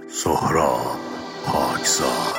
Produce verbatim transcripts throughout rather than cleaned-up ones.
سهراب پاکزاد.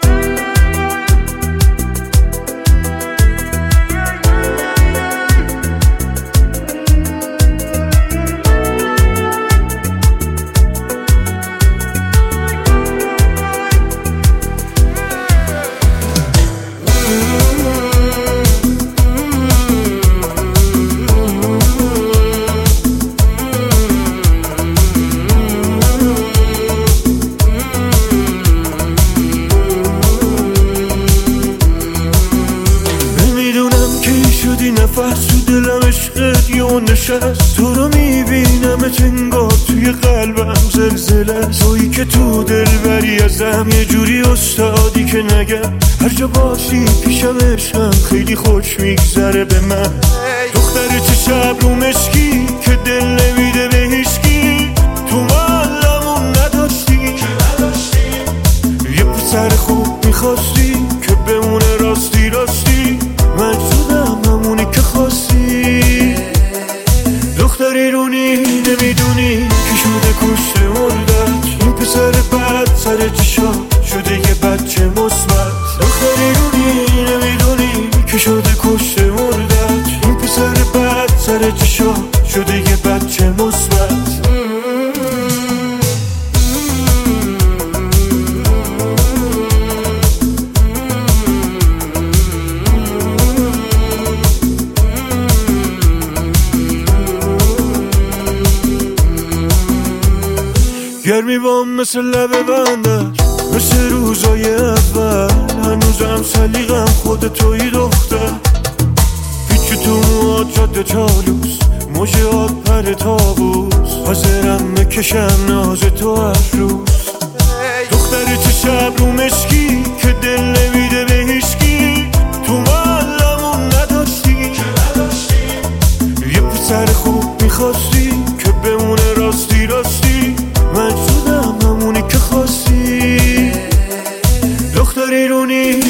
نفس تو دلم عشقت یه نشست، تو رو میبینم انگار توی قلبم زلزله، تویی که تو دل بری ازم یه جوری استادی که نگم هر جا باشی پیشم عشقم خیلی خوش میگذره به من. دختر چه شب رو مشکی که دل نمیده به هیچکی، تو معلمون نداشتی یه پسر خوب میخواستی که بمونه راستی راستی، من شدم همونی که خواستی. دختری رونی نمیدونی که شده کشته مردت، این پسر بد سر چشا شده یه بچه مثبت. دختری رونی نمیدونی که شده کشته مردت، این پسر بد سر چشا شده یه بچه مثبت. گرمی بام مثل لب بندش، مثل روزای اول هنوزم سلیقم خود توی دختر. پیچ تو موهات جاده چالوس، موجهات پر تابوس، حاضرم مکشم ناز تو هر روز. دختر چه شب رو مشکی که دل نمیده به هیچکی، تو معلمون نداشتی یه پسر خوب میخواستی که بمونه راستی راستی، من شدم همونی که خواستی. دختری رونی